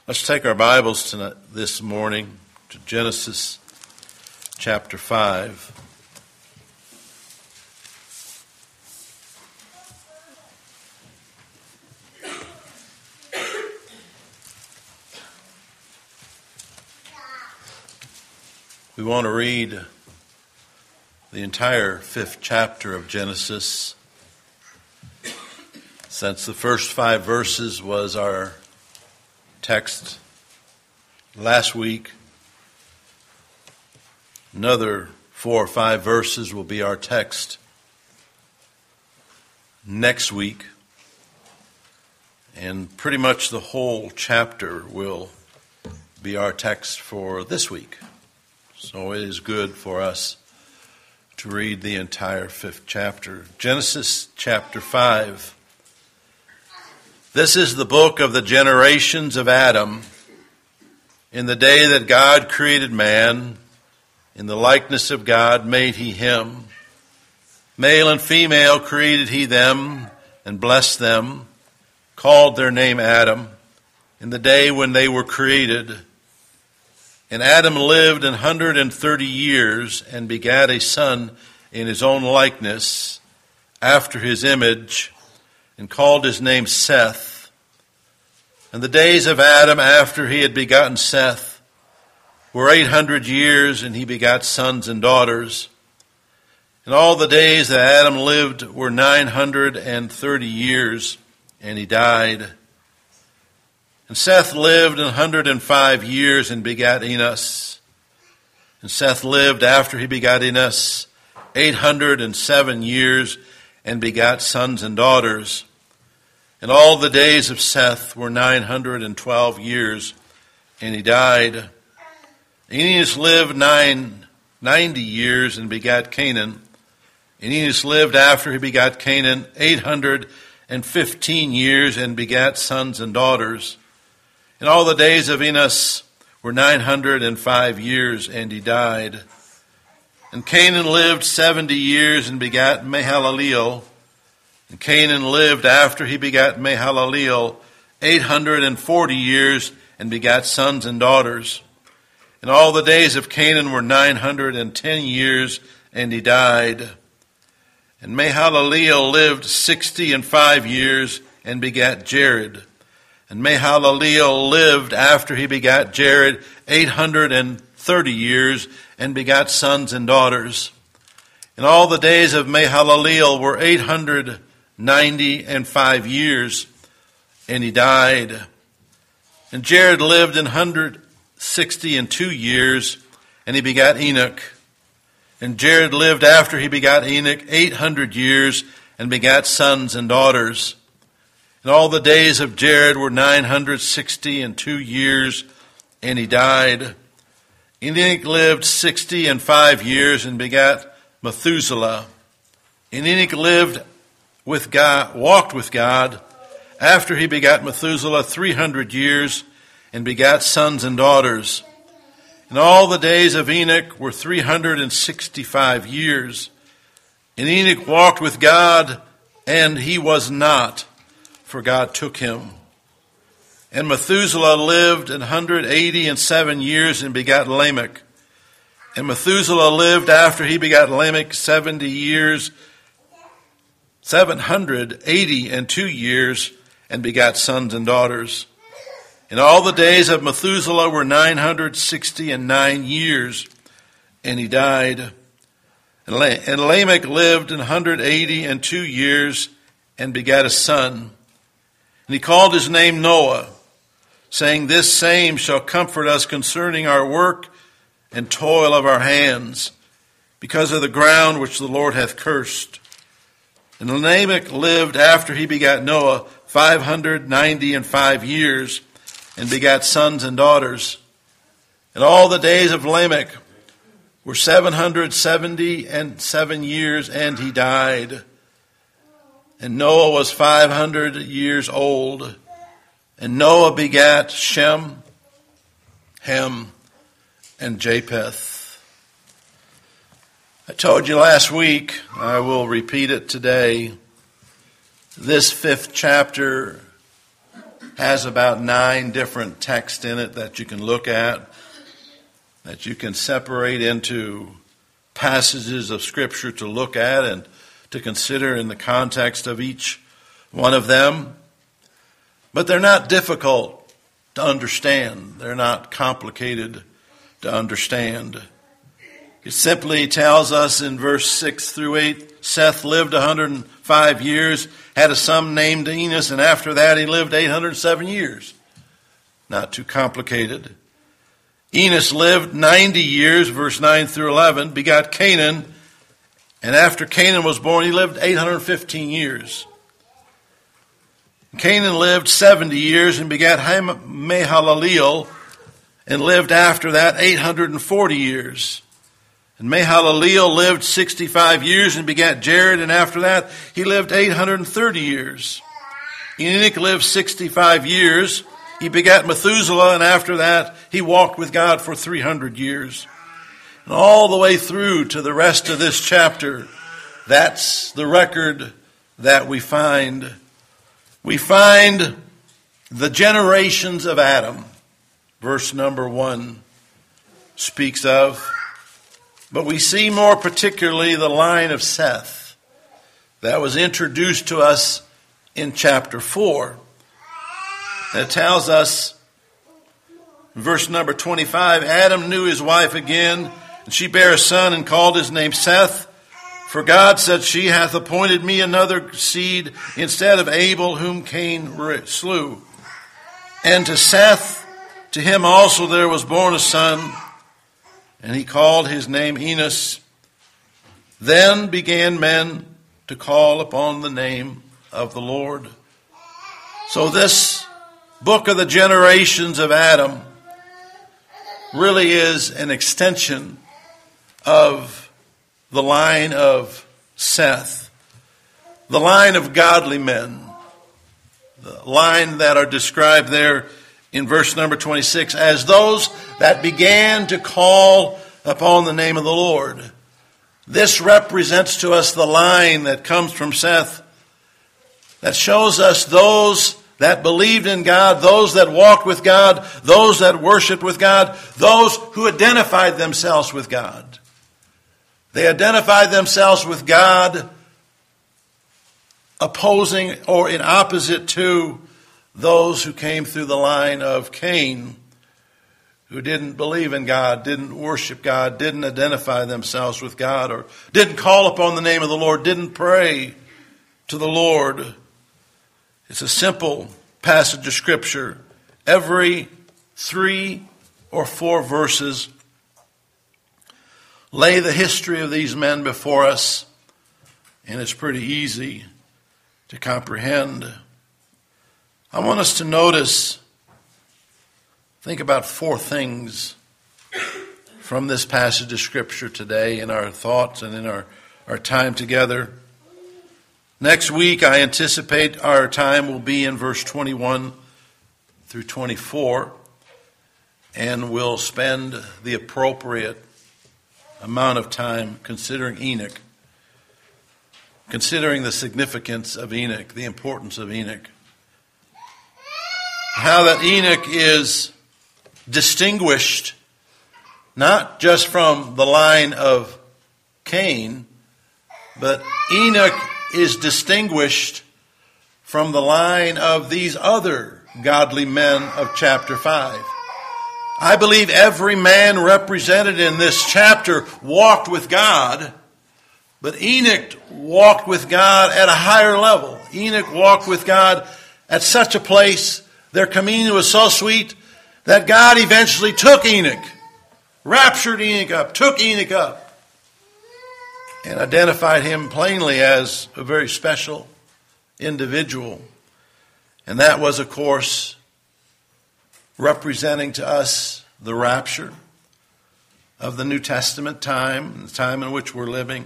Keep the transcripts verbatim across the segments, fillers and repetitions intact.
Let's take our Bibles tonight, this morning to Genesis chapter five. We want to read the entire fifth chapter of Genesis, since the first five verses was our text last week. Another four or five verses will be our text next week. And pretty much the whole chapter will be our text for this week. So it is good for us to read the entire fifth chapter. Genesis chapter five. This is the book of the generations of Adam. In the day that God created man, in the likeness of God made he him. Male and female created he them, and blessed them, called their name Adam, in the day when they were created. And Adam lived an hundred and thirty years, and begat a son in his own likeness, after his image, and called his name Seth. And the days of Adam after he had begotten Seth were eight hundred years, and he begat sons and daughters. And all the days that Adam lived were nine hundred and thirty years, and he died. And Seth lived an hundred and five years, and begat Enos. And Seth lived after he begat Enos eight hundred and seven years, and begat sons and daughters. And all the days of Seth were nine hundred and twelve years, and he died. Enos lived nine, ninety years, and begat Canaan. And Enos lived after he begat Canaan eight hundred and fifteen years, and begat sons and daughters. And all the days of Enos were nine hundred and five years, and he died. And Canaan lived seventy years, and begat Mahalaleel. And Canaan lived after he begat Mahalaleel eight hundred and forty years, and begat sons and daughters. And all the days of Canaan were nine hundred and ten years, and he died. And Mahalaleel lived sixty and five years, and begat Jared. And Mahalaleel lived after he begat Jared eight hundred and thirty years, and begat sons and daughters. And all the days of Mahalaleel were eight hundred ninety and five years, and he died. And Jared lived an hundred sixty and two years, and he begat Enoch. And Jared lived after he begat Enoch eight hundred years, and begat sons and daughters. And all the days of Jared were nine hundred sixty and two years, and he died. Enoch lived sixty and five years, and begat Methuselah. And Enoch lived with God, walked with God, after he begat Methuselah three hundred years, and begat sons and daughters. And all the days of Enoch were three hundred and sixty-five years. And Enoch walked with God, and he was not, for God took him. And Methuselah lived an hundred eighty and seven years, and begat Lamech. And Methuselah lived after he begat Lamech seventy years, seven hundred eighty and two years, and begat sons and daughters. And all the days of Methuselah were nine hundred sixty and nine years, and he died. And Lamech lived an hundred eighty and two years, and begat a son. And he called his name Noah, saying, This same shall comfort us concerning our work and toil of our hands, because of the ground which the Lord hath cursed. And Lamech lived after he begat Noah five hundred ninety and five years, and begat sons and daughters. And all the days of Lamech were seven hundred seventy and seven years, and he died. And Noah was five hundred years old. And Noah begat Shem, Ham, and Japheth. I told you last week, I will repeat it today, this fifth chapter has about nine different texts in it that you can look at, that you can separate into passages of Scripture to look at and to consider in the context of each one of them. But they're not difficult to understand. They're not complicated to understand. It simply tells us in verse six through eight, Seth lived one hundred five years, had a son named Enos, and after that he lived eight hundred seven years. Not too complicated. Enos lived ninety years, verse nine through eleven, begot Canaan, and after Canaan was born, he lived eight hundred fifteen years. Canaan lived seventy years and begat Mahalaleel, and lived after that eight hundred forty years. And Mahalaleel lived sixty-five years and begat Jared, and after that he lived eight hundred thirty years. Enoch lived sixty-five years. He begat Methuselah, and after that he walked with God for three hundred years. And all the way through to the rest of this chapter, that's the record that we find. We find the generations of Adam, verse number one speaks of. But we see more particularly the line of Seth that was introduced to us in chapter four. That tells us, verse number twenty-five, Adam knew his wife again, and she bare a son and called his name Seth. For God said, she hath appointed me another seed instead of Abel, whom Cain slew. And to Seth, to him also there was born a son, and he called his name Enos. Then began men to call upon the name of the Lord. So this book of the generations of Adam really is an extension of the line of Seth, the line of godly men, the line that are described there in verse number twenty-six as those that began to call upon the name of the Lord. This represents to us the line that comes from Seth that shows us those that believed in God, those that walked with God, those that worshiped with God, those who identified themselves with God. They identified themselves with God opposing or in opposite to those who came through the line of Cain, who didn't believe in God, didn't worship God, didn't identify themselves with God, or didn't call upon the name of the Lord, didn't pray to the Lord. It's a simple passage of Scripture. Every three or four verses lay the history of these men before us, and it's pretty easy to comprehend. I want us to notice, think about four things from this passage of Scripture today in our thoughts and in our, our time together. Next week, I anticipate our time will be in verse twenty-one through twenty-four, and we'll spend the appropriate amount of time considering Enoch, considering the significance of Enoch, the importance of Enoch. How that Enoch is distinguished not just from the line of Cain, but Enoch is distinguished from the line of these other godly men of chapter five. I believe every man represented in this chapter walked with God, but Enoch walked with God at a higher level. Enoch walked with God at such a place, their communion was so sweet, that God eventually took Enoch, raptured Enoch up, took Enoch up, and identified him plainly as a very special individual. And that was, of course, representing to us the rapture of the New Testament time, the time in which we're living.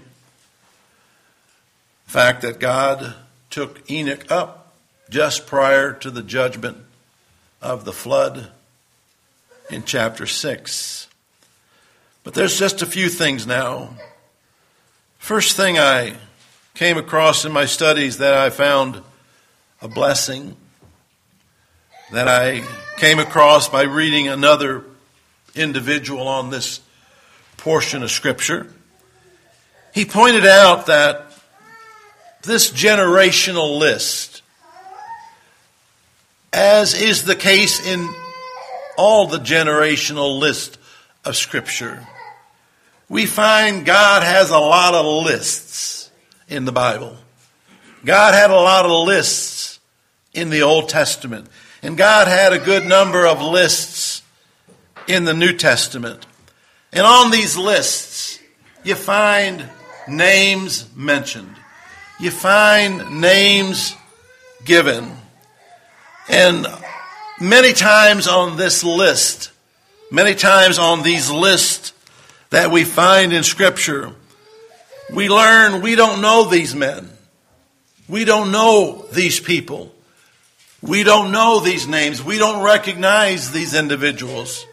The fact that God took Enoch up just prior to the judgment of the flood in chapter six. But there's just a few things now. First thing I came across in my studies that I found a blessing that I came across by reading another individual on this portion of Scripture. He pointed out that this generational list, as is the case in all the generational list of Scripture, we find God has a lot of lists in the Bible. God had a lot of lists in the Old Testament. And God had a good number of lists in the New Testament. And on these lists, you find names mentioned. You find names given. And many times on this list, many times on these lists that we find in Scripture, we learn we don't know these men. We don't know these people. We don't know these names. We don't recognize these individuals.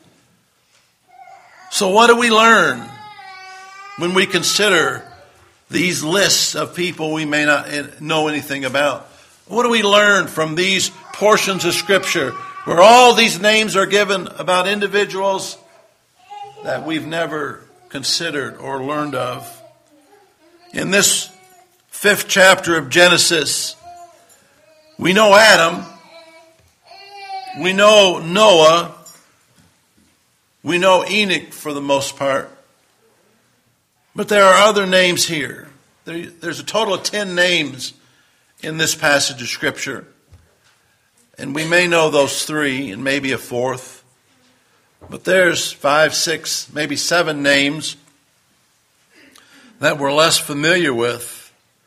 So what do we learn when we consider these lists of people we may not know anything about? What do we learn from these portions of Scripture where all these names are given about individuals that we've never considered or learned of? In this fifth chapter of Genesis, we know Adam, we know Noah, we know Enoch for the most part, but there are other names here. There, there's a total of ten names in this passage of Scripture, and we may know those three and maybe a fourth, but there's five, six, maybe seven names that we're less familiar with.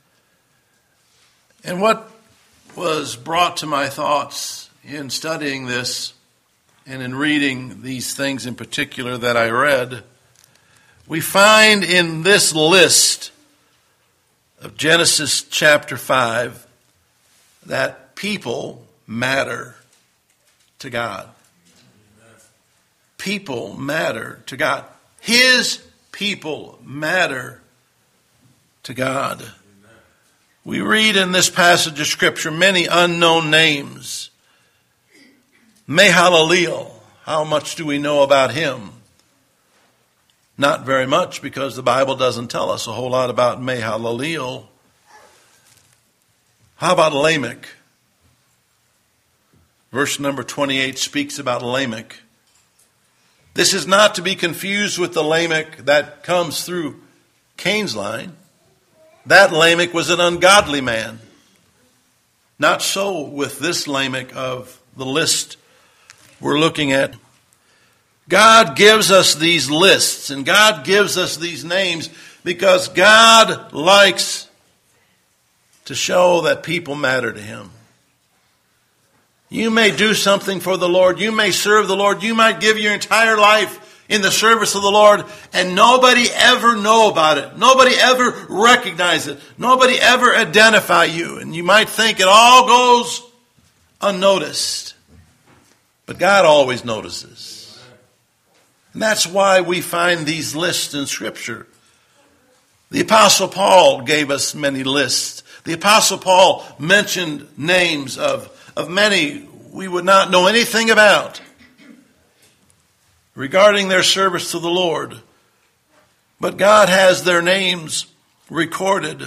And what was brought to my thoughts in studying this and in reading these things in particular that I read, we find in this list of Genesis chapter five that people matter to God. People matter to God. His people matter to God. We read in this passage of Scripture many unknown names. Mahalaleel, how much do we know about him? Not very much, because the Bible doesn't tell us a whole lot about Mahalaleel. How about Lamech? Verse number twenty-eight speaks about Lamech. This is not to be confused with the Lamech that comes through Cain's line. That Lamech was an ungodly man. Not so with this Lamech of the list we're looking at. God gives us these lists and God gives us these names because God likes to show that people matter to Him. You may do something for the Lord. You may serve the Lord. You might give your entire life in the service of the Lord, and nobody ever know about it. Nobody ever recognize it. Nobody ever identify you. And you might think it all goes unnoticed. But God always notices. And that's why we find these lists in Scripture. The Apostle Paul gave us many lists. The Apostle Paul mentioned names of, of many we would not know anything about regarding their service to the Lord. But God has their names recorded.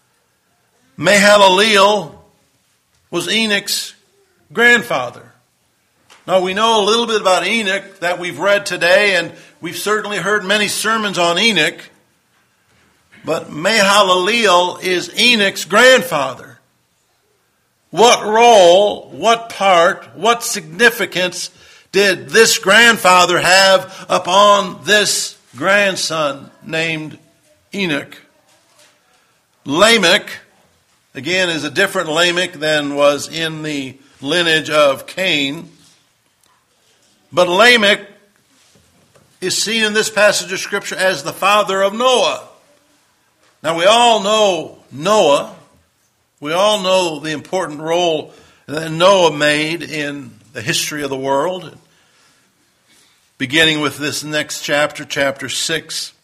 Mahalaleel was Enoch's grandfather. Now we know a little bit about Enoch that we've read today, and we've certainly heard many sermons on Enoch. But Mahalaleel is Enoch's grandfather. What role, what part, what significance did this grandfather have upon this grandson named Enoch? Lamech, again, is a different Lamech than was in the lineage of Cain. But Lamech is seen in this passage of Scripture as the father of Noah. Now we all know Noah. We all know the important role that Noah made in the history of the world. Beginning with this next chapter, chapter six.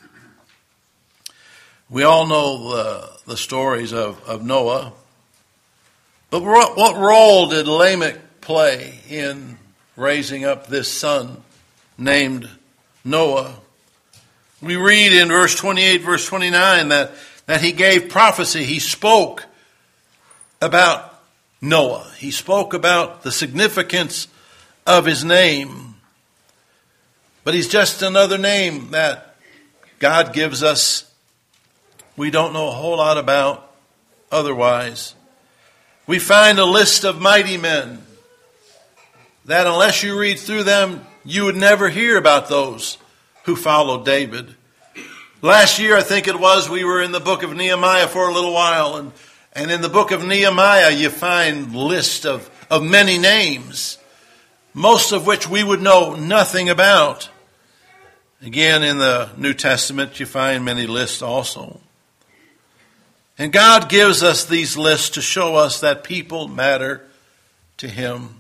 We all know the, the stories of, of Noah. But what role did Lamech play in raising up this son named Noah. We read in verse twenty-eight, verse twenty-nine that, that he gave prophecy. He spoke about Noah. He spoke about the significance of his name. But he's just another name that God gives us. We don't know a whole lot about otherwise. We find a list of mighty men that unless you read through them, you would never hear about those who followed David. Last year, I think it was, we were in the book of Nehemiah for a little while. And, and in the book of Nehemiah, you find a list of, of many names, most of which we would know nothing about. Again, in the New Testament, you find many lists also. And God gives us these lists to show us that people matter to Him.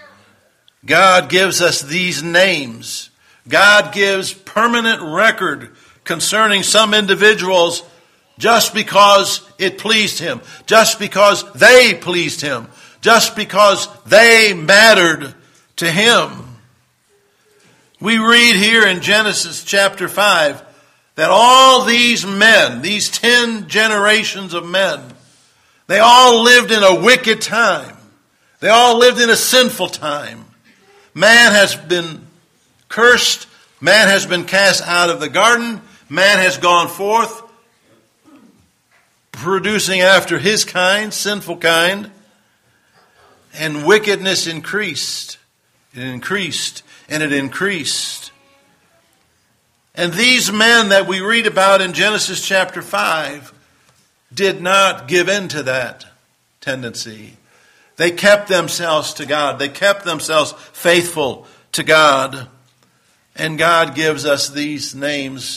God gives us these names. God gives permanent record concerning some individuals just because it pleased Him, just because they pleased Him, just because they mattered to Him. We read here in Genesis chapter five that all these men, these ten generations of men, they all lived in a wicked time. They all lived in a sinful time. Man has been cursed. Man has been cast out of the garden. Man has gone forth, producing after his kind, sinful kind. And wickedness increased. It increased and it increased. And these men that we read about in Genesis chapter five did not give in to that tendency. They kept themselves to God. They kept themselves faithful to God. And God gives us these names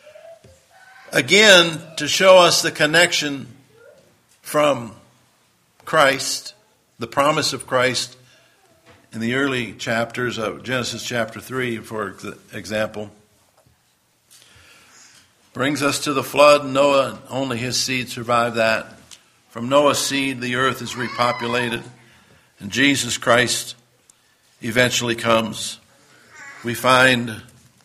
again to show us the connection from Christ, the promise of Christ in the early chapters of Genesis chapter three, for example. Brings us to the flood. Noah, only his seed survived that. From Noah's seed, the earth is repopulated, and Jesus Christ eventually comes. We find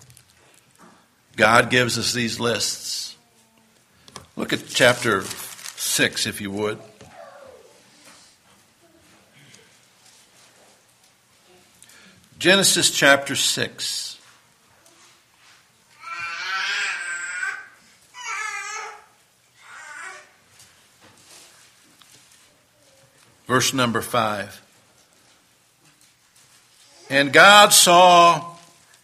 God gives us these lists. Look at chapter six, if you would. Genesis chapter six. Verse number five. And God saw,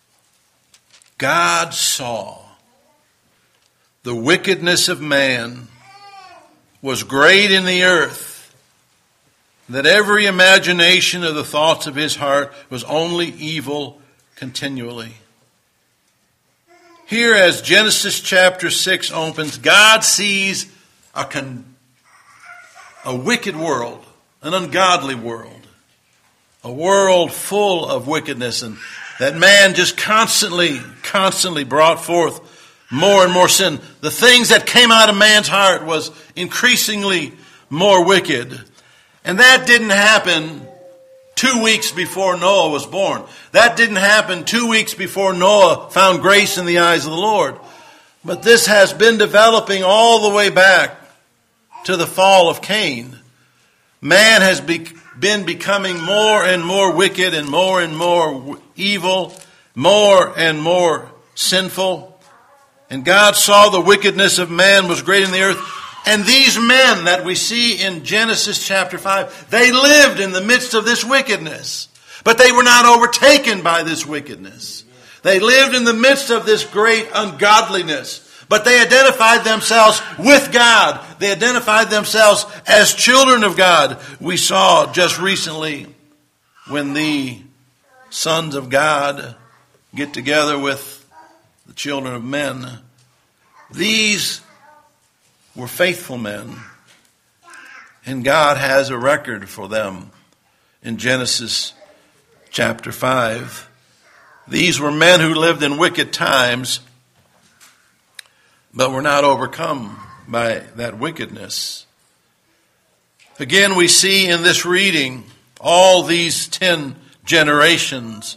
God saw the wickedness of man was great in the earth, that every imagination of the thoughts of his heart was only evil continually. Here, as Genesis chapter six opens, God sees a, con- a wicked world, an ungodly world, a world full of wickedness, and that man just constantly, constantly brought forth more and more sin. The things that came out of man's heart was increasingly more wicked. And that didn't happen two weeks before Noah was born. That didn't happen two weeks before Noah found grace in the eyes of the Lord. But this has been developing all the way back to the fall of Cain. Man has be, been becoming more and more wicked and more and more evil, more and more sinful. And God saw the wickedness of man was great in the earth. And these men that we see in Genesis chapter five, they lived in the midst of this wickedness. But they were not overtaken by this wickedness. They lived in the midst of this great ungodliness. But they identified themselves with God. They identified themselves as children of God. We saw just recently when the sons of God get together with the children of men. These were faithful men. And God has a record for them in Genesis chapter five. These were men who lived in wicked times, but were not overcome by that wickedness. Again, we see in this reading all these ten generations,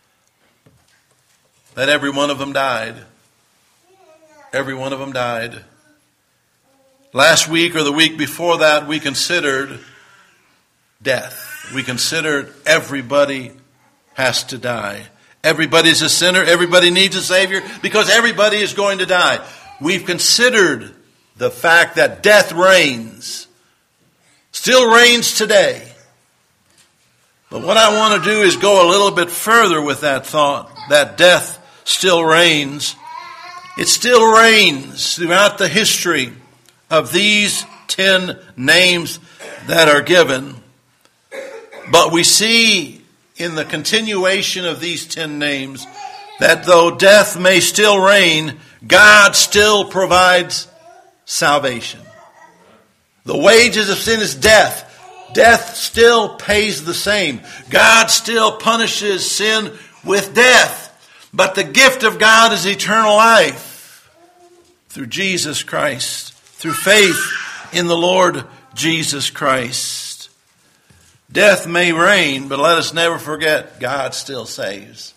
that every one of them died. Every one of them died. Last week or the week before that, we considered death. We considered everybody has to die. Everybody's a sinner. Everybody needs a Savior because everybody is going to die. We've considered the fact that death reigns. Still reigns today. But what I want to do is go a little bit further with that thought, that death still reigns. It still reigns throughout the history of these ten names that are given. But we see in the continuation of these ten names that though death may still reign, God still provides salvation. The wages of sin is death. Death still pays the same. God still punishes sin with death. But the gift of God is eternal life through Jesus Christ, through faith in the Lord Jesus Christ. Death may reign, but let us never forget God still saves.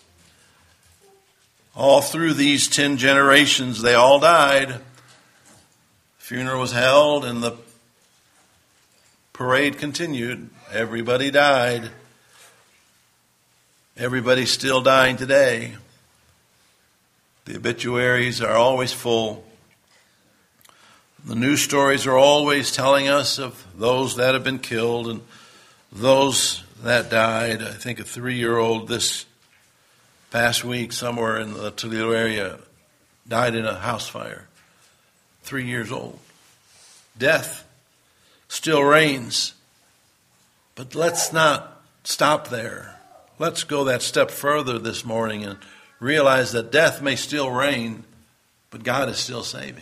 All through these ten generations, they all died. The funeral was held and the parade continued. Everybody died. Everybody's still dying today. The obituaries are always full. The news stories are always telling us of those that have been killed and those that died. I think a three-year-old this past week somewhere in the Toledo area died in a house fire. Three years old. Death still reigns. But let's not stop there. Let's go that step further this morning and realize that death may still reign, but God is still saving.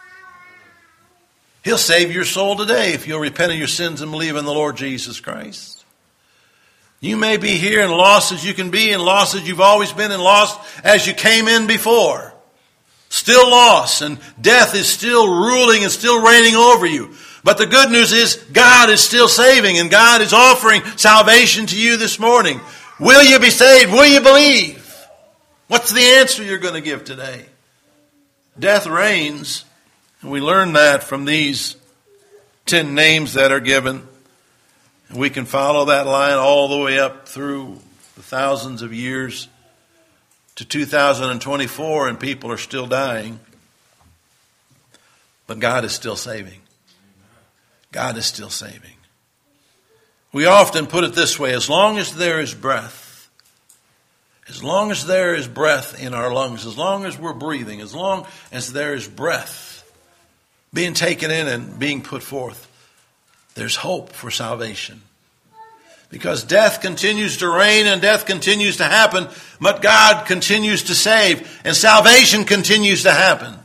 He'll save your soul today if you'll repent of your sins and believe in the Lord Jesus Christ. You may be here and lost as you can be, and lost as you've always been, and lost as you came in before. Still lost, and death is still ruling and still reigning over you. But the good news is God is still saving, and God is offering salvation to you this morning. Will you be saved? Will you believe? What's the answer you're going to give today? Death reigns, and we learn that from these ten names that are given. And we can follow that line all the way up through the thousands of years to two thousand twenty-four, and people are still dying. But God is still saving. God is still saving. We often put it this way: as long as there is breath, as long as there is breath in our lungs, as long as we're breathing, as long as there is breath being taken in and being put forth, there's hope for salvation. Because death continues to reign and death continues to happen, but God continues to save and salvation continues to happen.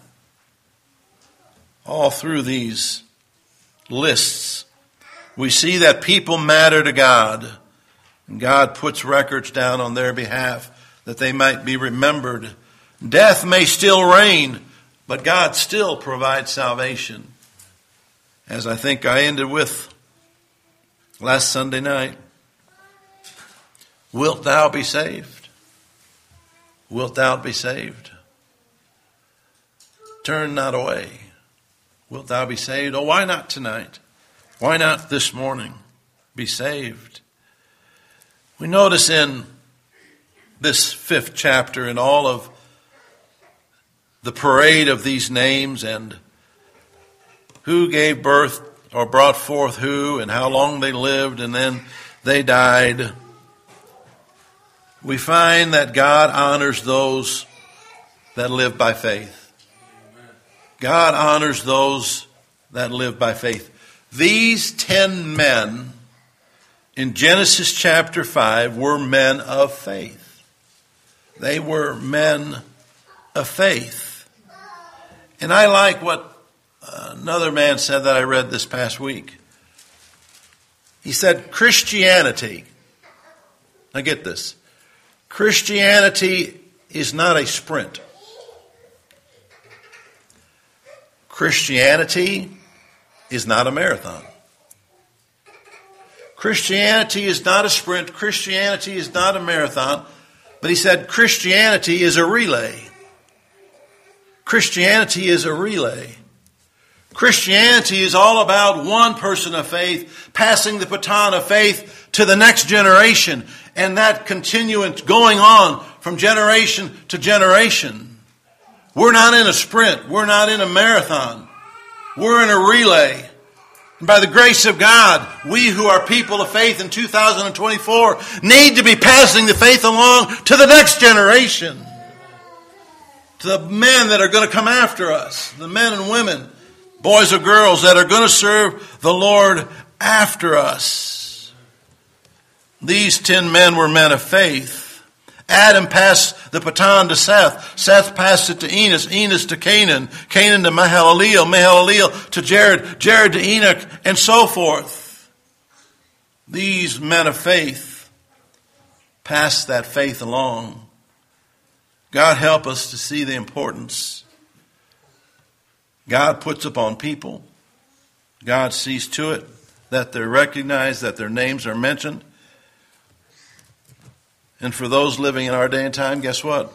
All through these lists, we see that people matter to God. And God puts records down on their behalf that they might be remembered. Death may still reign, but God still provides salvation. As I think I ended with last Sunday night. Wilt thou be saved? Wilt thou be saved? Turn not away. Wilt thou be saved? Oh, why not tonight? Why not this morning be saved? We notice in this fifth chapter, in all of the parade of these names and who gave birth or brought forth who and how long they lived and then they died, we find that God honors those that live by faith. God honors those that live by faith. These ten men in Genesis chapter five were men of faith. They were men of faith. And I like what another man said that I read this past week. He said, Christianity, now get this, Christianity is not a sprint. Christianity is not a marathon. Christianity is not a sprint. Christianity is not a marathon. But he said Christianity is a relay. Christianity is a relay. Christianity is all about one person of faith passing the baton of faith to the next generation, and that continuance going on from generation to generation. We're not in a sprint. We're not in a marathon. We're in a relay. And by the grace of God, we who are people of faith in two thousand twenty-four need to be passing the faith along to the next generation. To the men that are going to come after us. The men and women, boys or girls that are going to serve the Lord after us. These ten men were men of faith. Adam passed the baton to Seth. Seth passed it to Enos. Enos to Canaan. Canaan to Mahalaleel. Mahalaleel to Jared. Jared to Enoch. And so forth. These men of faith passed that faith along. God help us to see the importance God puts upon people. God sees to it that they're recognized, that their names are mentioned. And for those living in our day and time, guess what?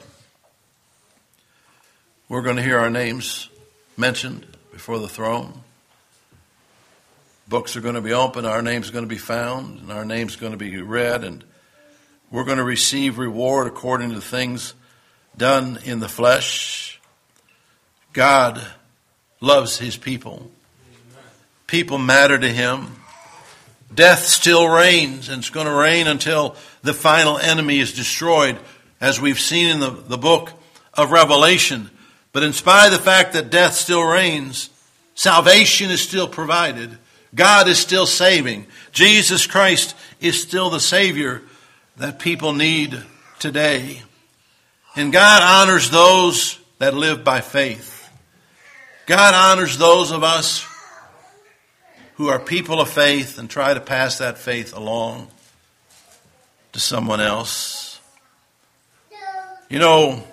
We're going to hear our names mentioned before the throne. Books are going to be opened, our name's going to be found, and our name's going to be read, and we're going to receive reward according to things done in the flesh. God loves his people. People matter to him. Death still reigns, and it's going to reign until the final enemy is destroyed, as we've seen in the, the book of Revelation. But in spite of the fact that death still reigns, salvation is still provided. God is still saving. Jesus Christ is still the Savior that people need today. And God honors those that live by faith. God honors those of us who are people of faith and try to pass that faith along to someone else. You know,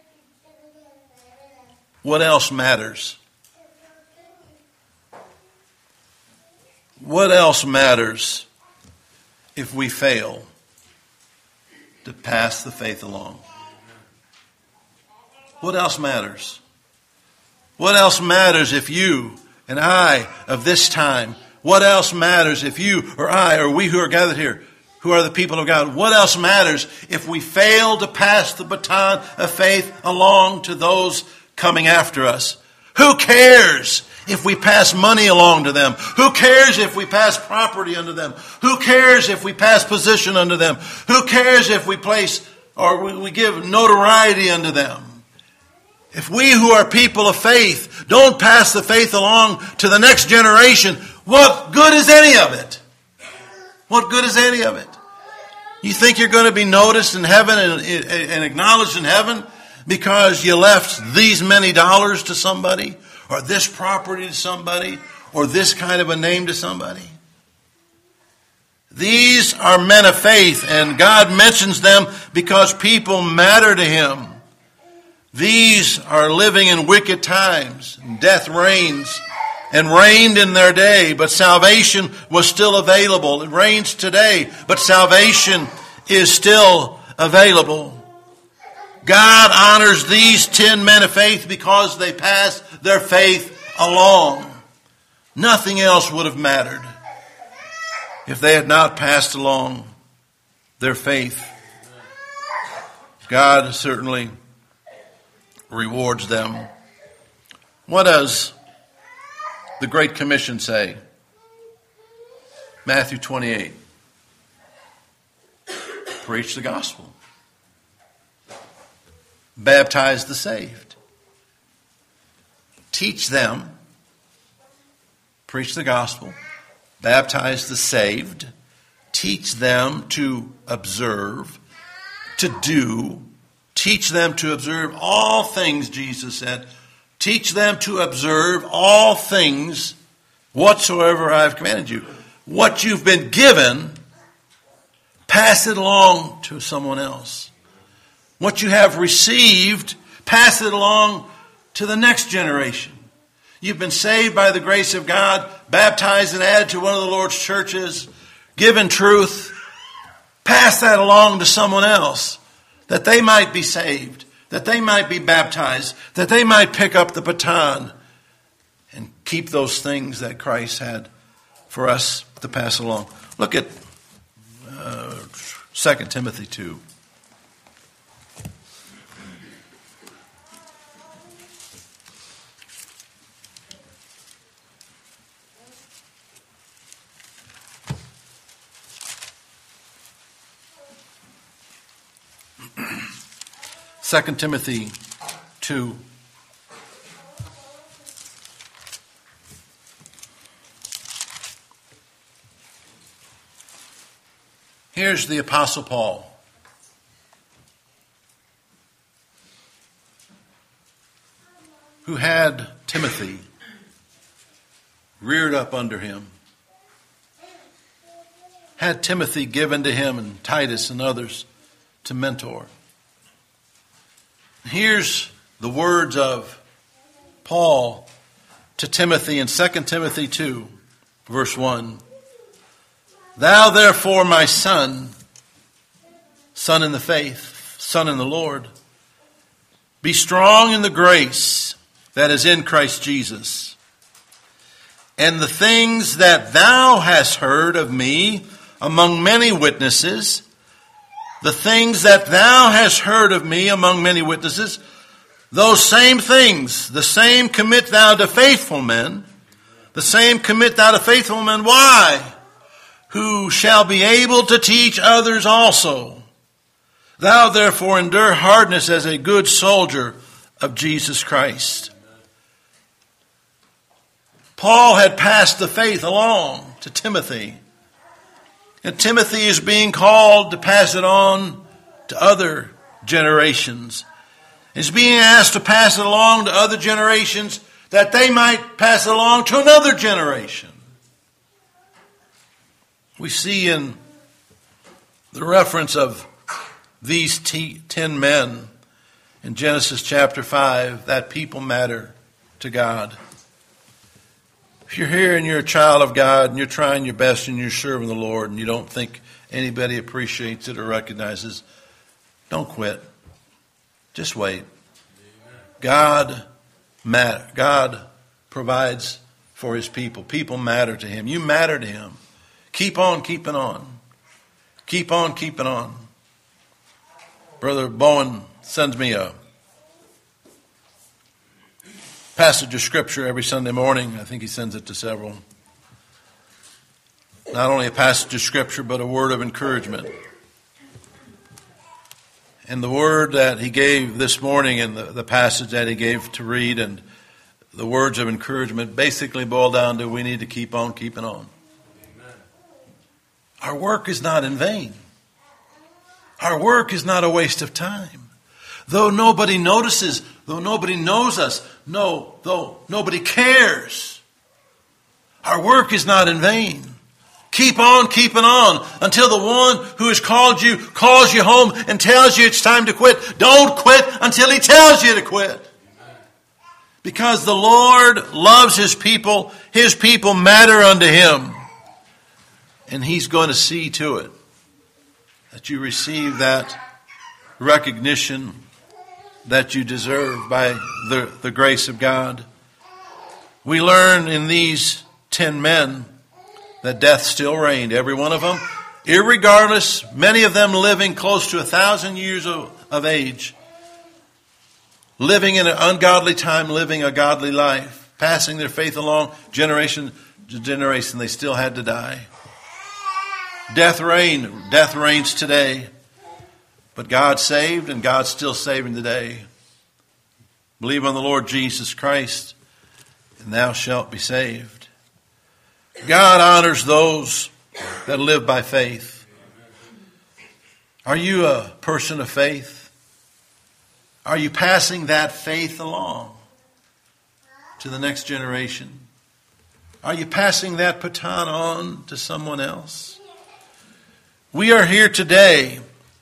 what else matters? What else matters if we fail to pass the faith along? What else matters? What else matters if you and I of this time, what else matters if you or I or we who are gathered here, who are the people of God, what else matters if we fail to pass the baton of faith along to those coming after us? Who cares if we pass money along to them? Who cares if we pass property unto them? Who cares if we pass position unto them? Who cares if we place or we give notoriety unto them? If we who are people of faith don't pass the faith along to the next generation, what good is any of it? What good is any of it? You think you're going to be noticed in heaven and, and acknowledged in heaven because you left these many dollars to somebody, or this property to somebody, or this kind of a name to somebody? These are men of faith, and God mentions them because people matter to him. These are living in wicked times. Death reigns and reigned in their day, but salvation was still available. It reigns today, but salvation is still available. God honors these ten men of faith because they passed their faith along. Nothing else would have mattered if they had not passed along their faith. God certainly rewards them. What does the Great Commission say? Matthew twenty-eight. Preach the gospel. Baptize the saved. Teach them. Preach the gospel. Baptize the saved. Teach them to observe, to do. Teach them to observe all things, Jesus said. Teach them to observe all things whatsoever I have commanded you. What you've been given, pass it along to someone else. What you have received, pass it along to the next generation. You've been saved by the grace of God, baptized and added to one of the Lord's churches. given truth, pass that along to someone else, that they might be saved, that they might be baptized, that they might pick up the baton and keep those things that Christ had for us to pass along. Look at uh, Second Timothy two. Second Timothy two. Here's the Apostle Paul. Who had Timothy reared up under him. Had Timothy given to him and Titus and others to mentor. Here's the words of Paul to Timothy in Second Timothy two, verse one. Thou therefore, my son, son in the faith, son in the Lord, be strong in the grace that is in Christ Jesus. And the things that thou hast heard of me among many witnesses, the things that thou hast heard of me among many witnesses, those same things, the same commit thou to faithful men, the same commit thou to faithful men. Why? Who shall be able to teach others also. Thou therefore endure hardness as a good soldier of Jesus Christ. Paul had passed the faith along to Timothy. And Timothy is being called to pass it on to other generations. He's being asked to pass it along to other generations that they might pass it along to another generation. We see in the reference of these t- ten men in Genesis chapter five that people matter to God. If you're here and you're a child of God and you're trying your best and you're serving the Lord and you don't think anybody appreciates it or recognizes, don't quit. Just wait. God matter. God provides for his people. People matter to him. You matter to him. Keep on keeping on. Keep on keeping on. Brother Bowen sends me a passage of Scripture every Sunday morning. I think he sends it to several. Not only a passage of Scripture, but a word of encouragement. And the word that he gave this morning and the, the passage that he gave to read and the words of encouragement basically boil down to we need to keep on keeping on. Amen. Our work is not in vain. Our work is not a waste of time. Though nobody notices, though nobody knows us, no, though nobody cares, our work is not in vain. Keep on keeping on until the one who has called you calls you home and tells you it's time to quit. Don't quit until he tells you to quit. Because the Lord loves his people. His people matter unto him. And he's going to see to it that you receive that recognition that you deserve by the, the grace of God. We learn in these ten men that death still reigned. Every one of them, irregardless, many of them living close to a thousand years of, of age, living in an ungodly time, living a godly life, passing their faith along generation to generation, they still had to die. Death reigned. Death reigns today. But God saved, and God's still saving today. Believe on the Lord Jesus Christ, and thou shalt be saved. God honors those that live by faith. Are you a person of faith? Are you passing that faith along to the next generation? Are you passing that baton on to someone else? We are here today.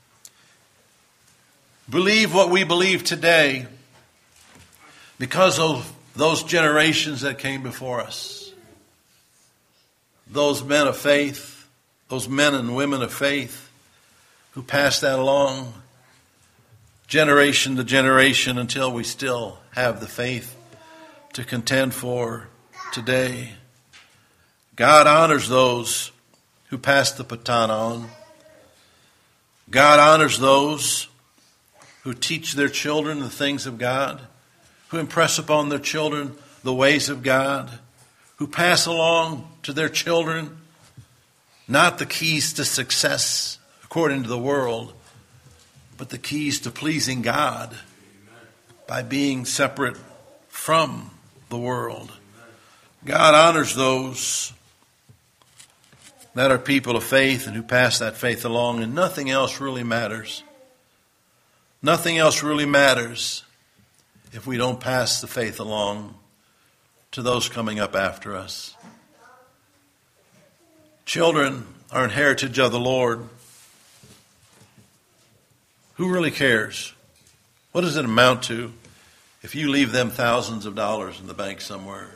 Believe what we believe today because of those generations that came before us. Those men of faith those men and women of faith who passed that along generation to generation until we still have the faith to contend for today. God honors those who pass the baton on. God honors those who teach their children the things of God, who impress upon their children the ways of God, who pass along to their children not the keys to success according to the world, but the keys to pleasing God by being separate from the world. God honors those that are people of faith and who pass that faith along, and nothing else really matters. Nothing else really matters if we don't pass the faith along to those coming up after us. Children are an heritage of the Lord. Who really cares? What does it amount to if you leave them thousands of dollars in the bank somewhere?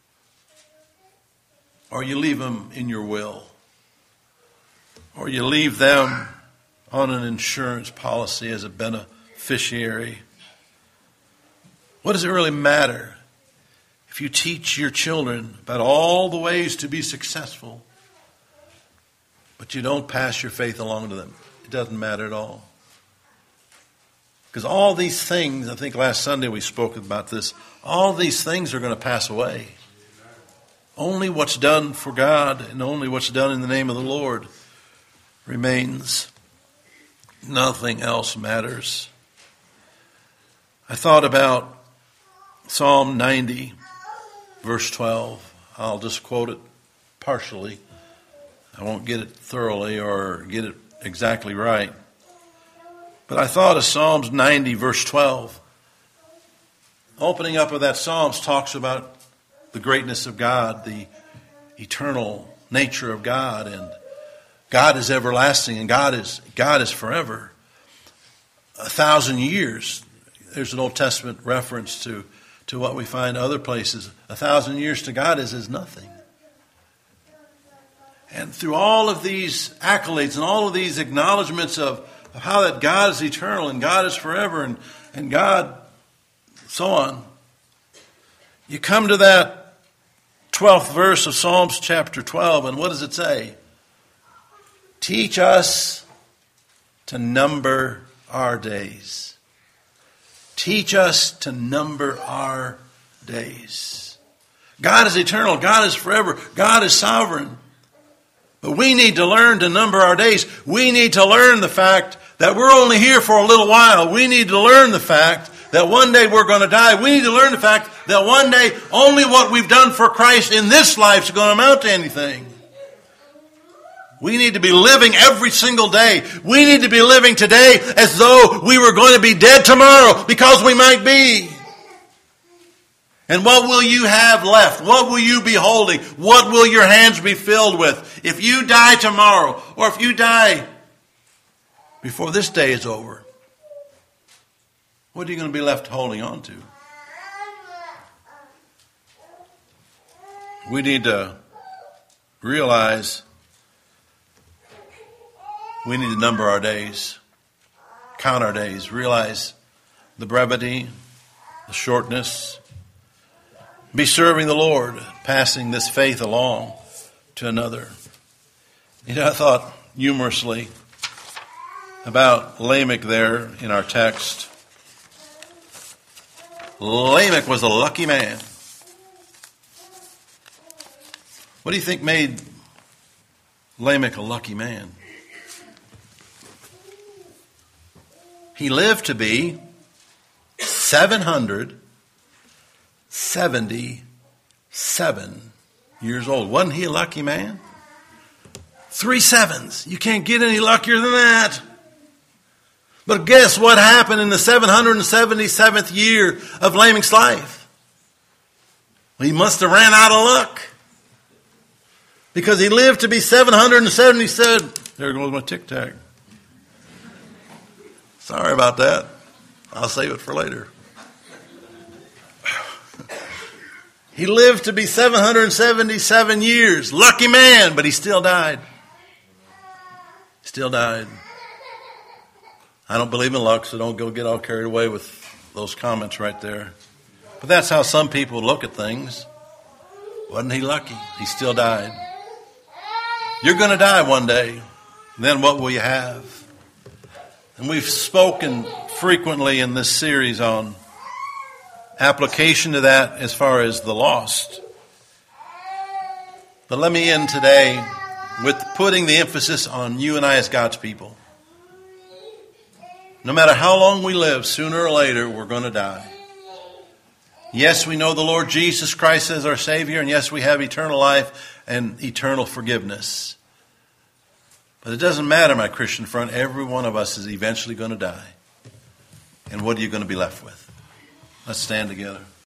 Or you leave them in your will? Or you leave them on an insurance policy as a beneficiary? What does it really matter if you teach your children about all the ways to be successful, but you don't pass your faith along to them? It doesn't matter at all. Because all these things, I think last Sunday we spoke about this, all these things are going to pass away. Only what's done for God and only what's done in the name of the Lord remains. Nothing else matters. I thought about Psalm ninety, verse twelve. I'll just quote it partially. I won't get it thoroughly or get it exactly right. But I thought of Psalms ninety, verse twelve. Opening up of that Psalms talks about the greatness of God, the eternal nature of God, and God is everlasting, and God is God is forever. A thousand years. There's an Old Testament reference to, to what we find other places. A thousand years to God is as nothing. And through all of these accolades and all of these acknowledgments of, of how that God is eternal and God is forever and, and God, so on, you come to that twelfth verse of Psalms chapter twelve, and what does it say? Teach us to number our days. Teach us to number our days. God is eternal. God is forever. God is sovereign. But we need to learn to number our days. We need to learn the fact that we're only here for a little while. We need to learn the fact that one day we're going to die. We need to learn the fact that one day only what we've done for Christ in this life is going to amount to anything. We need to be living every single day. We need to be living today as though we were going to be dead tomorrow, because we might be. And what will you have left? What will you be holding? What will your hands be filled with? If you die tomorrow, or if you die before this day is over, what are you going to be left holding on to? We need to realize we need to number our days, count our days, realize the brevity, the shortness. Be serving the Lord, passing this faith along to another. You know, I thought humorously about Lamech there in our text. Lamech was a lucky man. What do you think made Lamech a lucky man? He lived to be seven hundred seventy-seven years old. Wasn't he a lucky man? Three sevens. You can't get any luckier than that. But guess what happened in the seven hundred seventy-seventh year of Lamech's life? Well, he must have ran out of luck. Because he lived to be seven hundred seventy-seven. There goes my tic-tac. Sorry about that. I'll save it for later. He lived to be seven hundred seventy-seven years. Lucky man, but he still died. Still died. I don't believe in luck, so don't go get all carried away with those comments right there. But that's how some people look at things. Wasn't he lucky? He still died. You're going to die one day. Then what will you have? And we've spoken frequently in this series on application to that as far as the lost. But let me end today with putting the emphasis on you and I as God's people. No matter how long we live, sooner or later we're going to die. Yes, we know the Lord Jesus Christ as our Savior, and yes, we have eternal life and eternal forgiveness. But it doesn't matter, my Christian friend. Every one of us is eventually going to die. And what are you going to be left with? Let's stand together.